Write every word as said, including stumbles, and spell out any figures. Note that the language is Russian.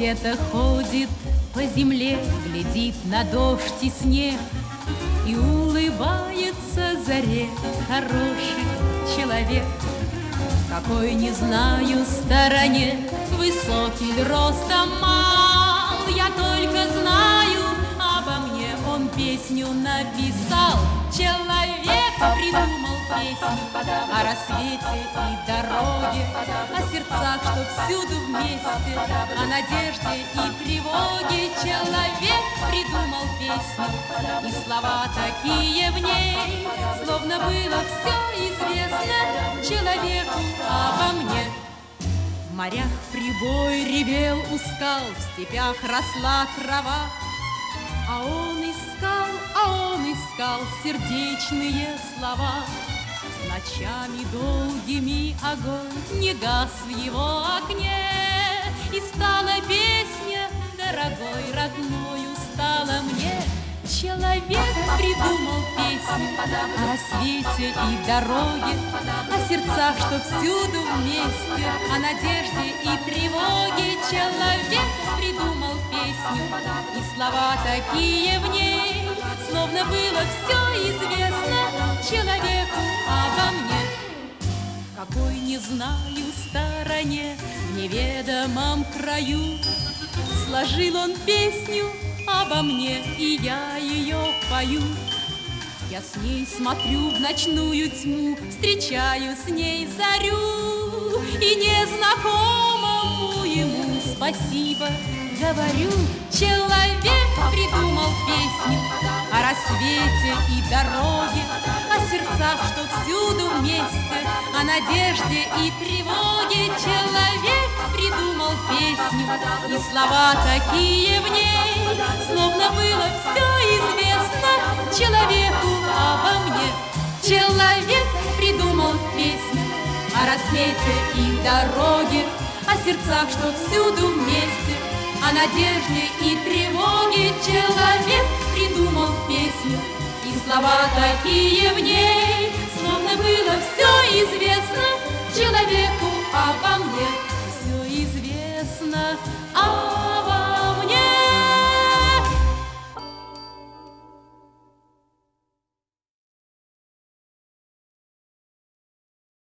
где-то ходит по земле, глядит на дождь и снег и улыбается заре. Хороший человек, какой, не знаю, стороне, высокий ли ростом, мал. Я только знаю, обо мне он песню написал. Человек придумал песню о рассвете и дороге, о сердцах, что всюду вместе, о надежде и тревоге. Человек придумал песню, и слова такие в ней, словно было все известно человеку обо мне. В морях прибой ревел у скал, в степях росла трава, а он искал, а он искал сердечные слова. Ночами долгими огонь не гас в его окне, и стала песня дорогой, родною стала мне. Человек придумал песню о рассвете и дороге, о сердцах, что всюду вместе, о надежде и тревоге. Человек придумал песню, и слова такие в ней, словно было все известно человеку обо мне. В какой, не знаю, стороне, в неведомом краю, сложил он песню обо мне, и я ее пою. Я с ней смотрю в ночную тьму, встречаю с ней зарю, и незнакомому ему спасибо говорю. Человек придумал песню о рассвете и дороге, о сердцах, что всюду вместе, о надежде и тревоге. Человек придумал песню, и слова такие в ней, словно было все известно человеку обо мне. Человек придумал песню о рассвете и дороге, о сердцах, что всюду вместе, о надежде и тревоге. Человек придумал песню, и слова такие в ней, словно было все известно человеку обо мне. Все известно